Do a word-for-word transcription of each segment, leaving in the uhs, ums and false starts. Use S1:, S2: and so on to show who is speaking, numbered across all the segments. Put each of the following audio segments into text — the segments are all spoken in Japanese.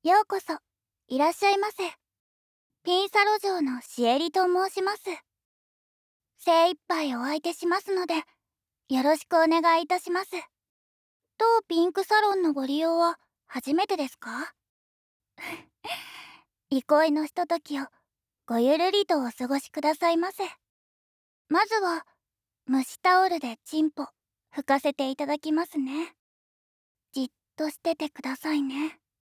S1: ようこそ、いらっしゃいませ。ピンサロ嬢のシエリと申します。精一杯お相手しますので、よろしくお願いいたします。当ピンクサロンのご利用は初めてですか？憩いのひとときをごゆるりとお過ごしくださいませ。まずは、蒸しタオルでチンポ拭かせていただきますね。じっとしててくださいね。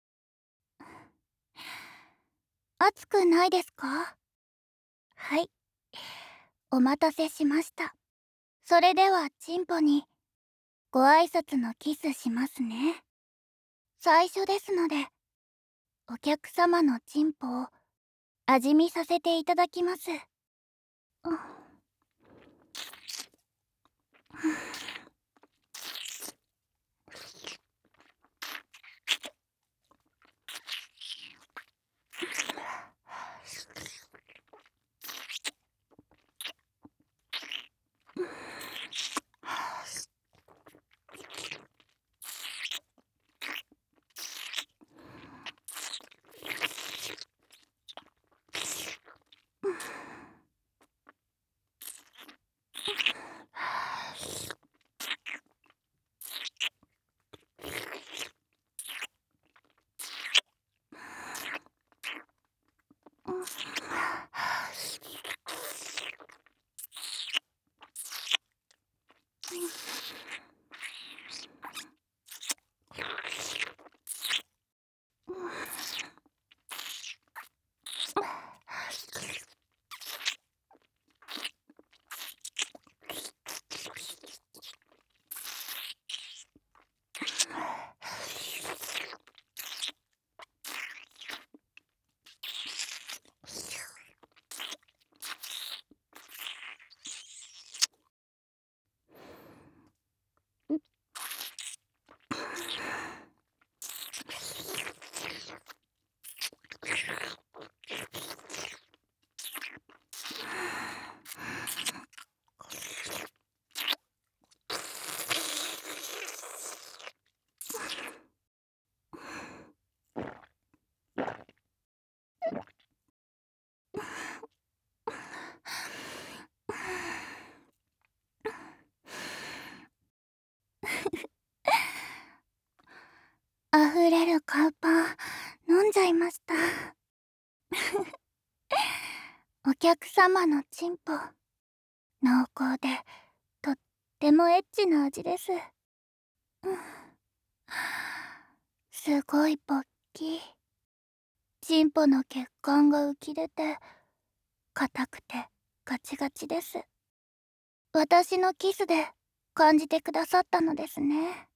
S1: 熱くないですか？はい、お待たせしました。それではチンポにご挨拶のキスしますね。最初ですので、お客様のチンポを味見させていただきます。うん、溢れるカウパー飲んじゃいました。お客様のチンポ、濃厚でとってもエッチな味です。うん、すごいポッキー。チンポの血管が浮き出て硬くてガチガチです。私のキスで感じてくださったのですね。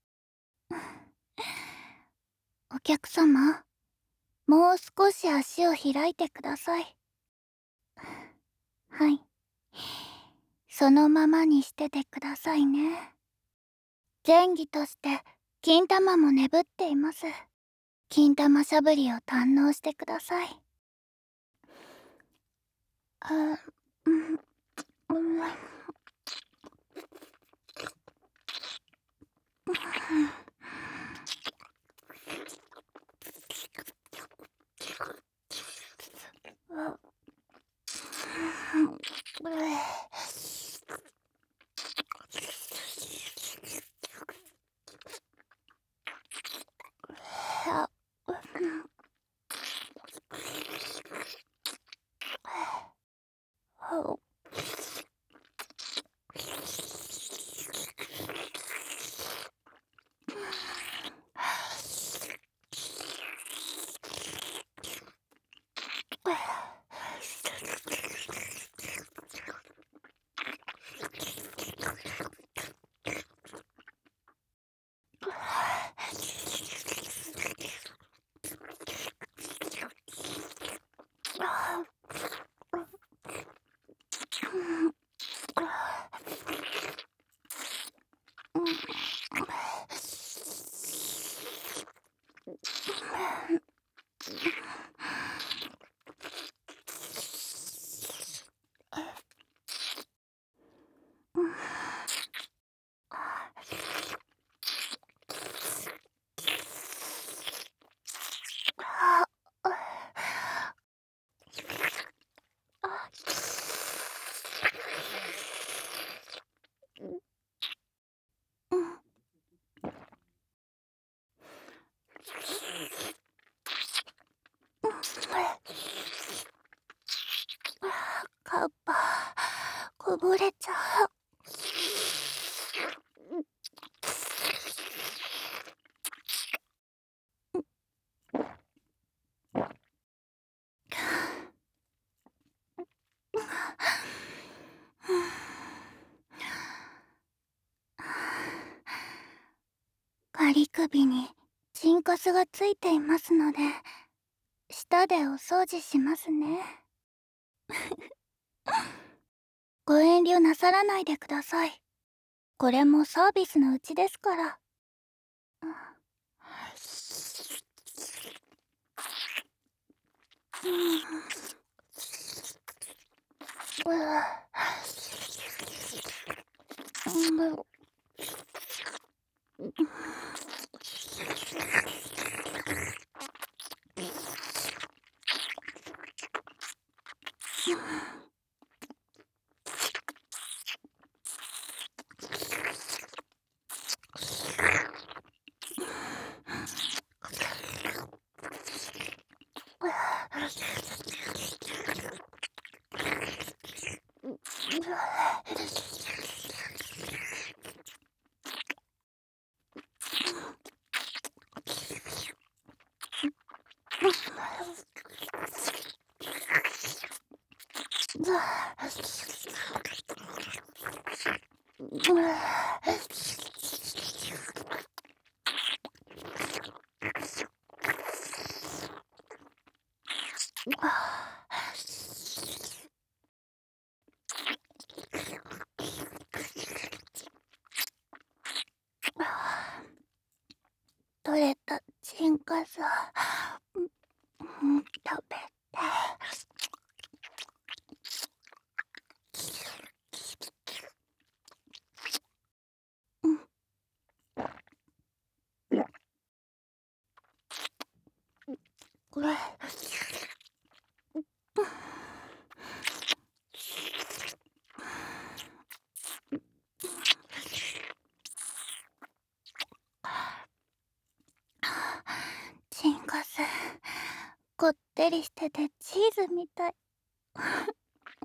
S1: お客様、もう少し足を開いてください。はい、そのままにしててくださいね。前儀として金玉も眠っています。金玉しゃぶりを堪能してください。あ、うん、うん、 首にチンカスがついていますので、舌でお掃除しますね。ご遠慮なさらないでください。これもサービスのうちですから。うん、うん、取れたチンカス、うん、食べて。うん、これ、チンカス、こってりしててチーズみたい。うん、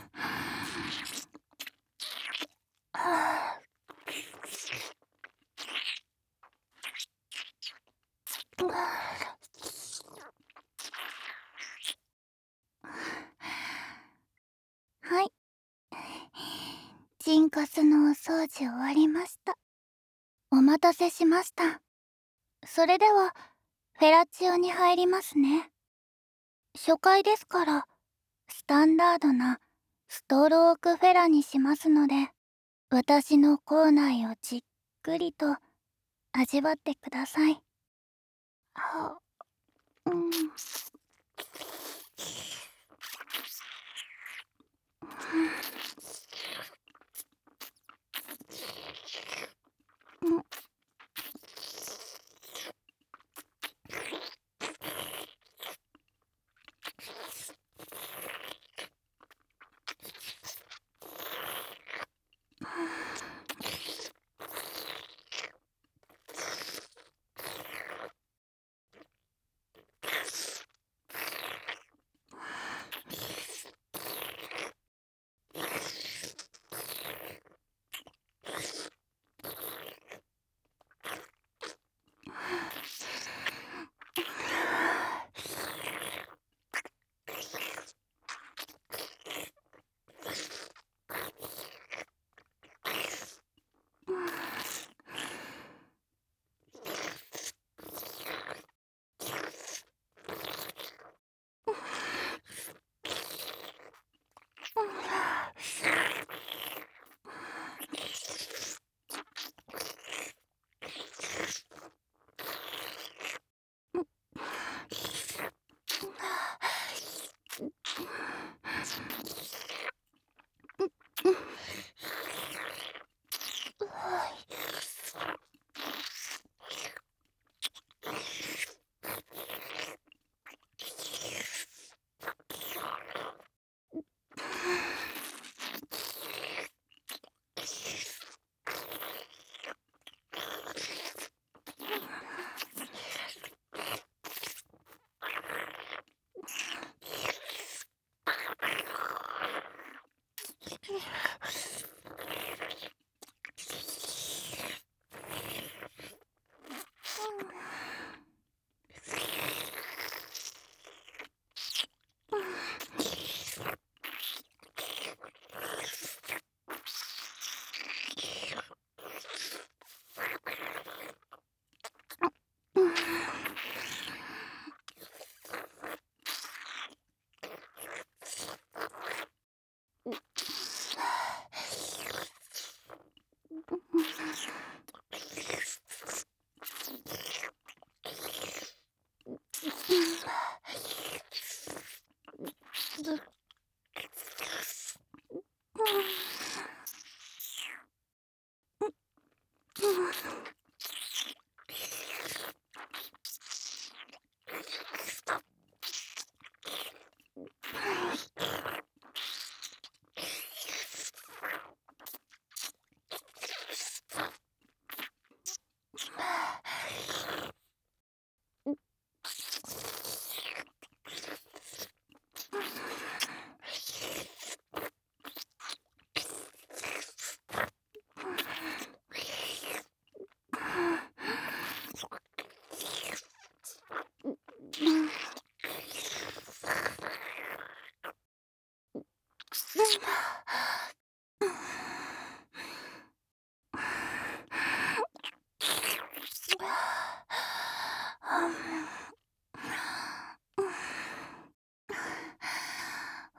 S1: はあ、はい、チンカスのお掃除終わりました。お待たせしました。それではフェラチオに入りますね。初回ですからスタンダードなストロークフェラにしますので、私の口内をじっくりと味わってください。は、うん、うん、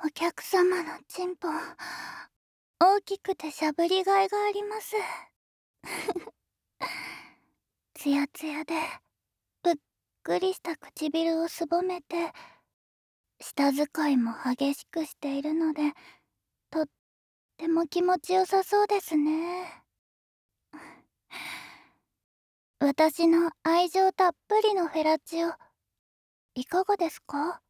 S1: お客様のチンポ大きくてしゃぶりがいがあります。ツヤツヤでぷっくりした唇をすぼめて舌使いも激しくしているのでとっても気持ちよさそうですね。私の愛情たっぷりのフェラチオいかがですか？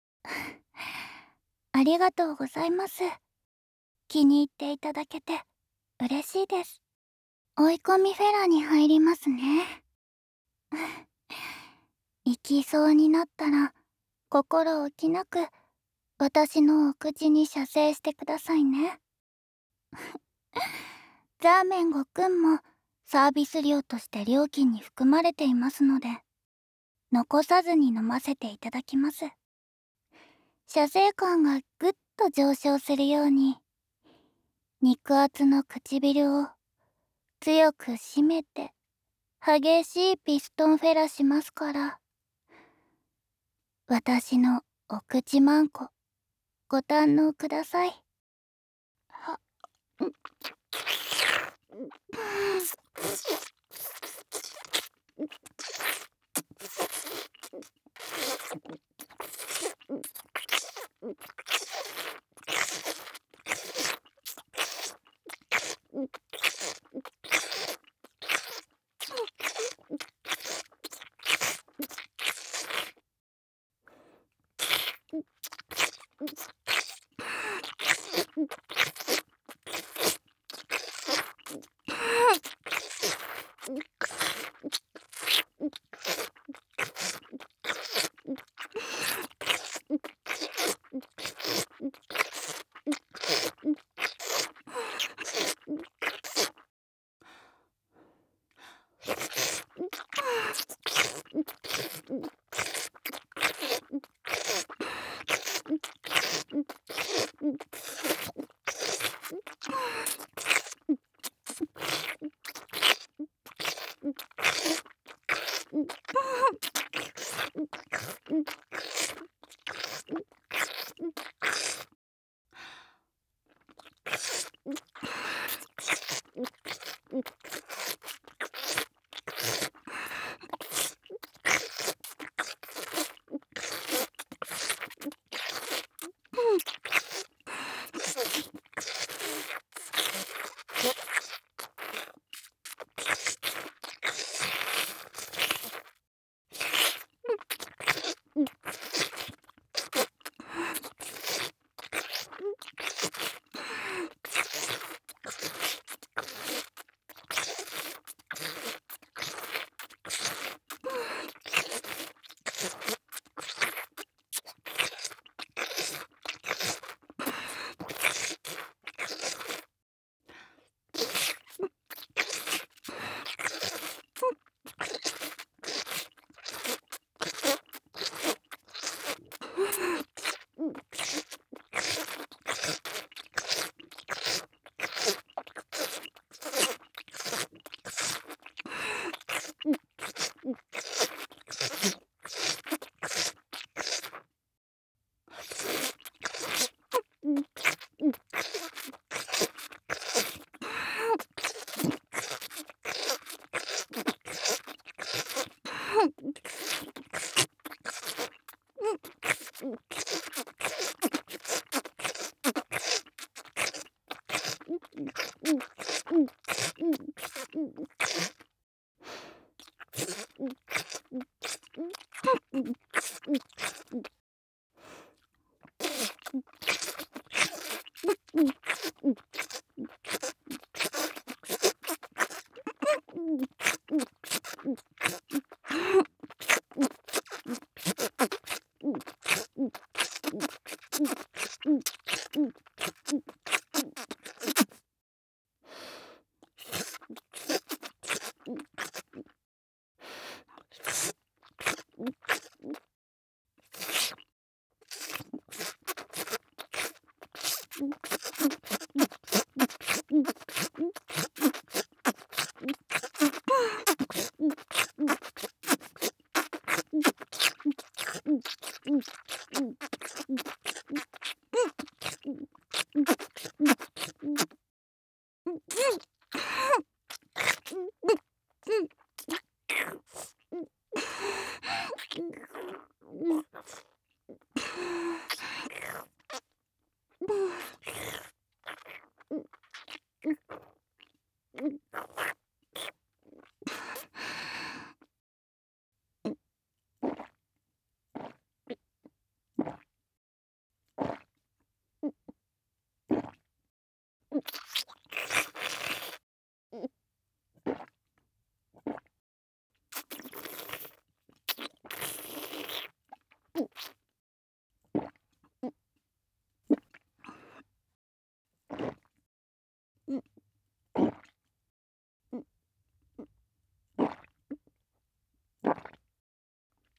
S1: ありがとうございます。気に入っていただけて嬉しいです。追い込みフェラに入りますね。行きそうになったら心置きなく私のお口に射精してくださいね。ザーメンごくんもサービス料として料金に含まれていますので残さずに飲ませていただきます。射精感がぐっと上昇するように肉厚の唇を強く締めて激しいピストンフェラしますから、私のお口マンコご堪能ください。は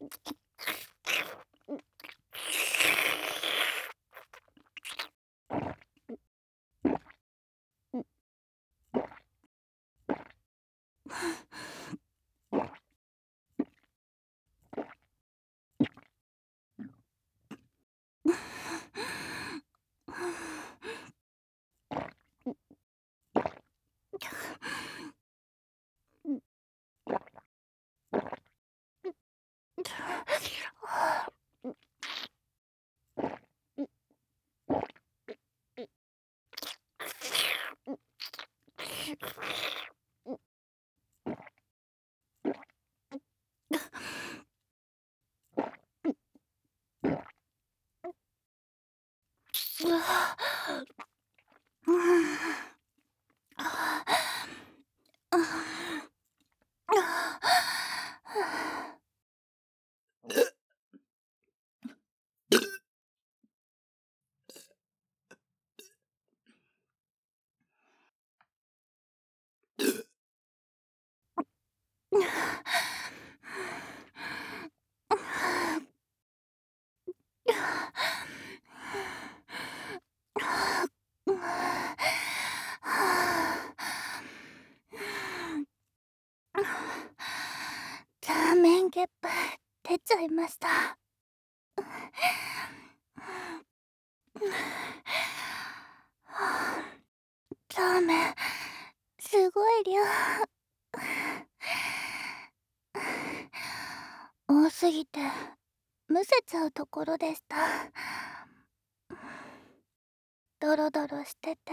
S1: ザーメンゲップ出ちゃいました。ザーメンすごい量。多すぎてむせちゃうところでした。ドロドロしてて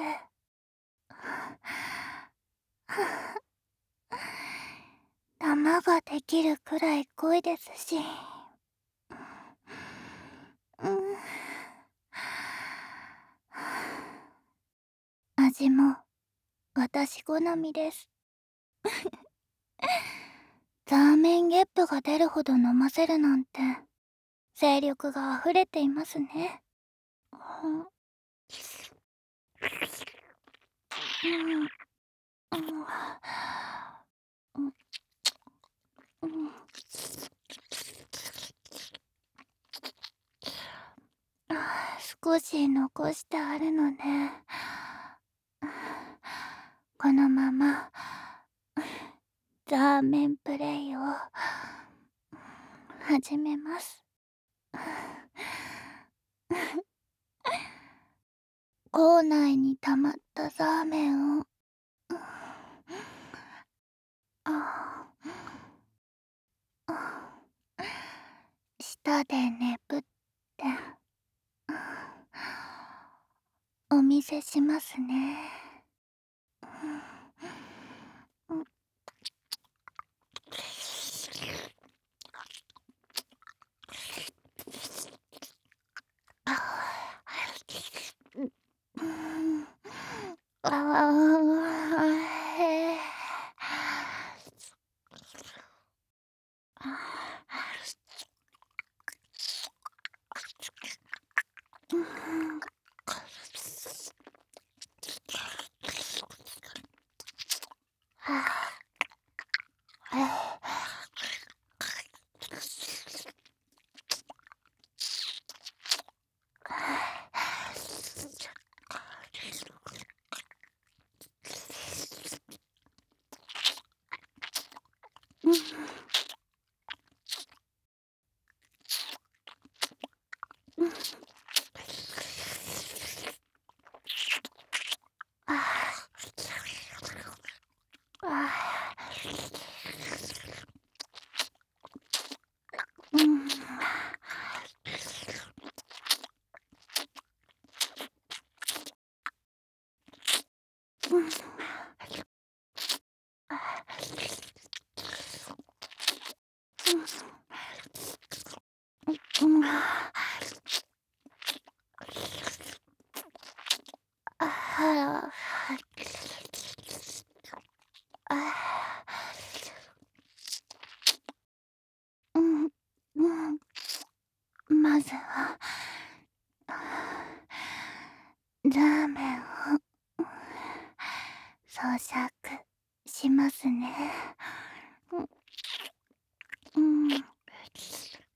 S1: 玉ができるくらい濃いですし、うん、味も私好みです。ザーメンゲップが出るほど飲ませるなんて精力が溢れていますね。うん、うん、うん、うん、少し残してあるので、このままザーメンプレイを始めます。口内に溜まったザーメンをああ舌でねぶってお見せしますね。うん、ああ、へえ。まずはラーメンを咀嚼しますね。うん、うん、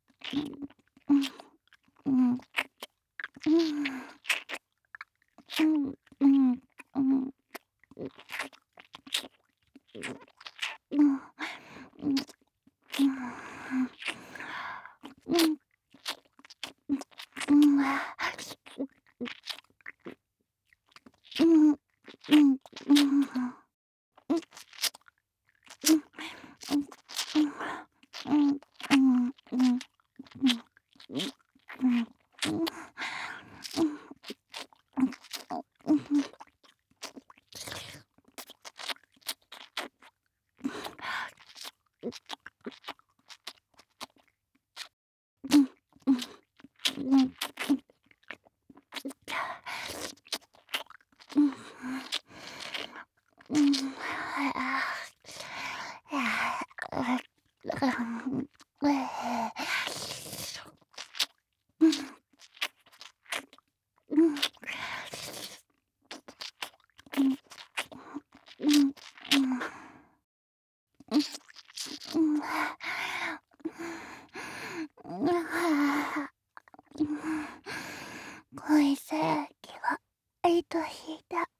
S1: 小さやきが糸引いた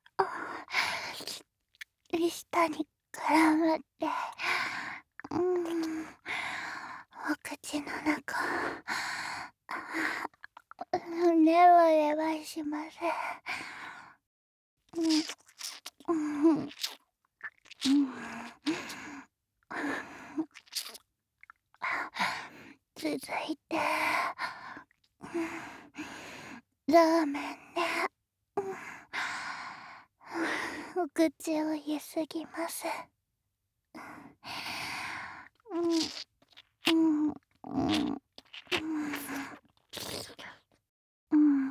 S1: 舌に絡まって、うん、お口の中ネバネバします。うんうん続いてラーメンね。お口をゆすぎます。うんうんうんうん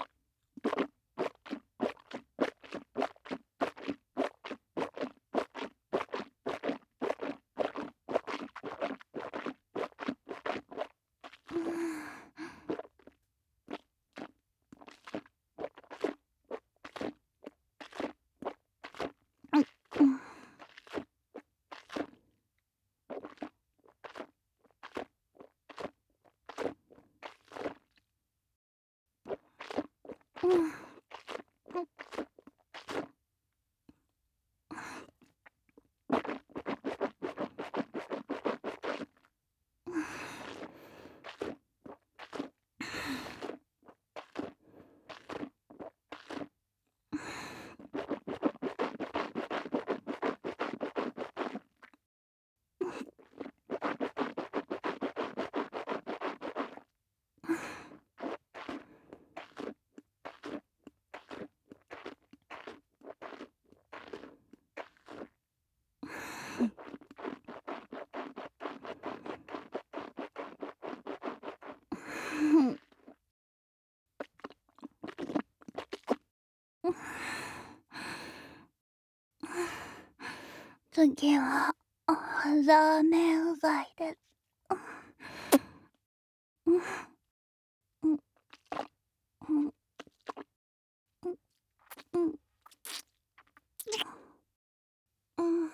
S1: うん次はラーメンうがいです。うんうんうんうんうん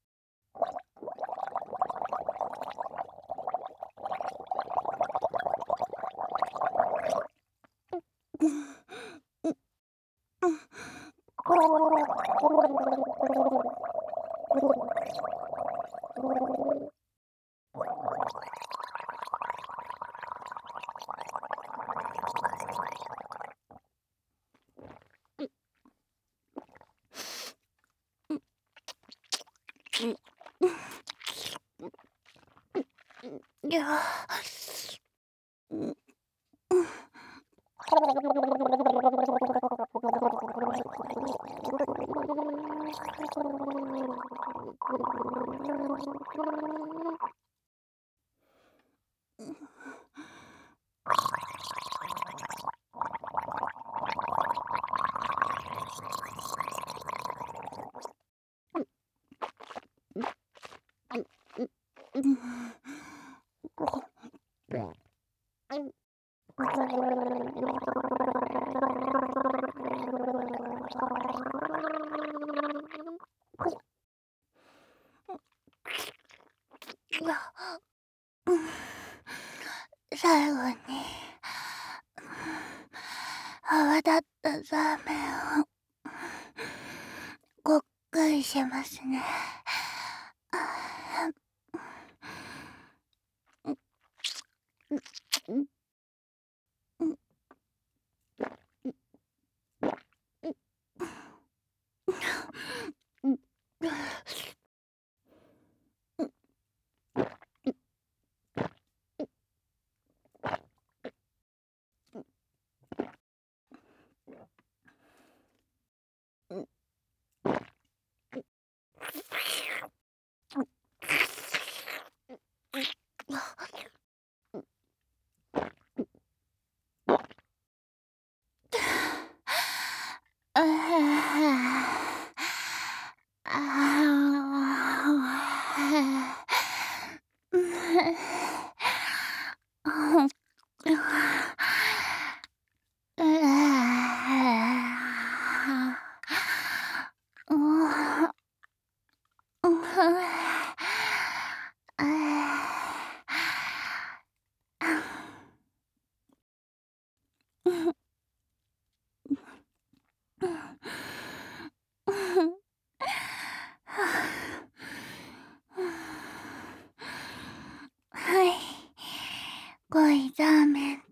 S1: いやうん最後に泡立ったラーメンをごっくりしますね。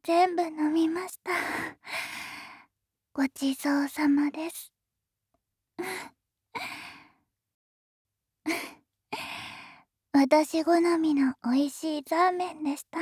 S1: 全部飲みました。ごちそうさまです。私好みの美味しいザーメンでした。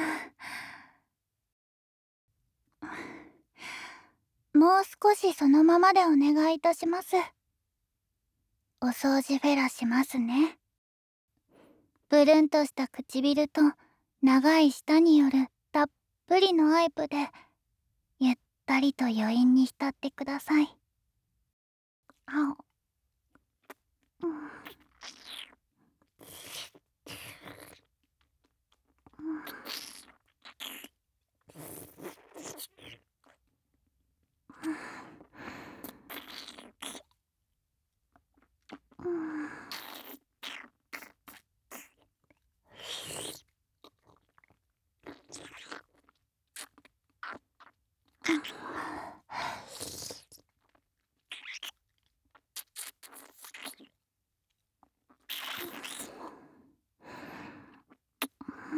S1: もう少しそのままでお願いいたします。お掃除フェラしますね。プルンとした唇と長い舌によるたっぷりのアイプでゆったりと余韻に浸ってください。あ、うん、うん、うん、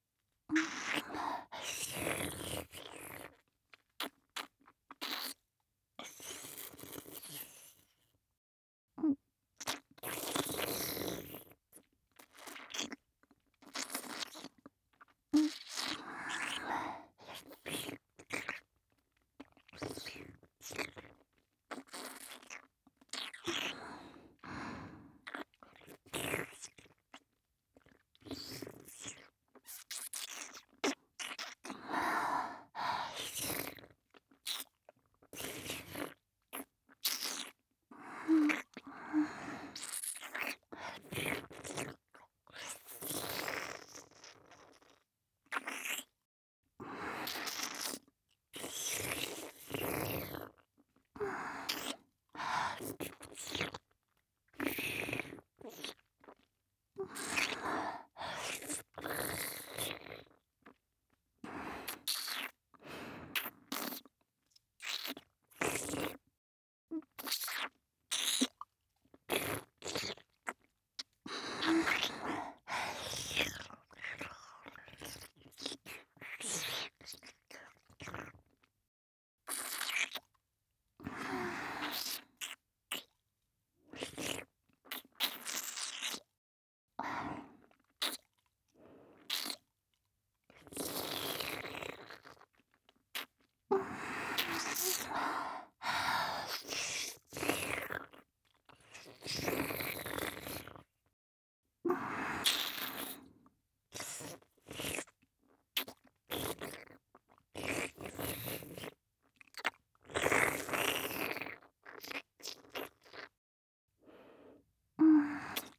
S1: うん。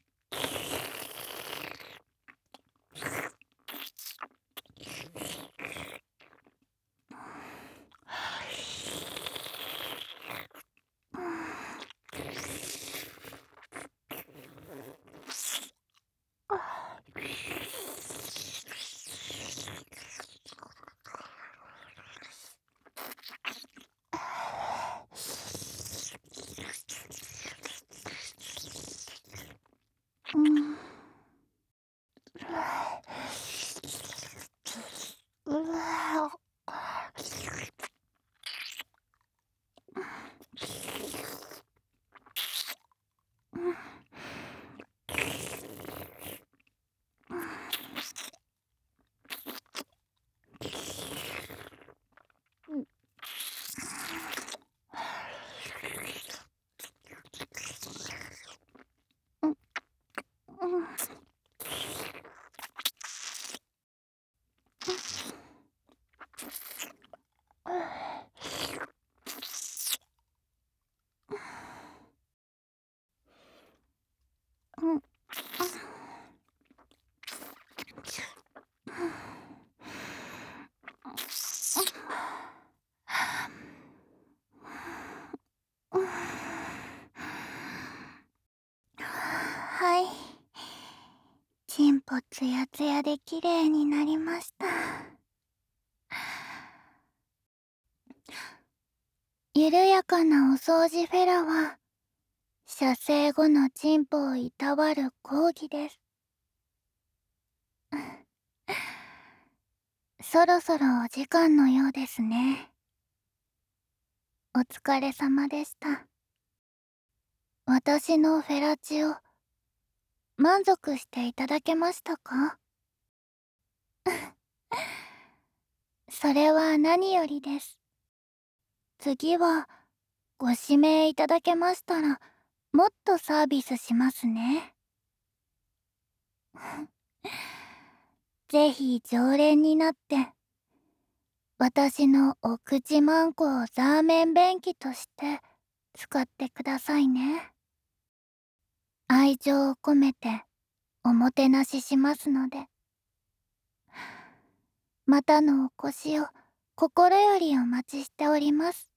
S1: うん。うわ、うん、うん。はい。チンポツヤツヤで綺麗になりました。緩やかなお掃除フェラは射精後のチンポをいたわる講義です。 そろそろお時間のようですね。お疲れ様でした。私のフェラチオ、満足していただけましたか？それは何よりです。次は、ご指名いただけましたら、もっとサービスしますね。ぜひ常連になって、私のお口マンコをザーメン便器として使ってくださいね。愛情を込めておもてなししますので。またのお越しを心よりお待ちしております。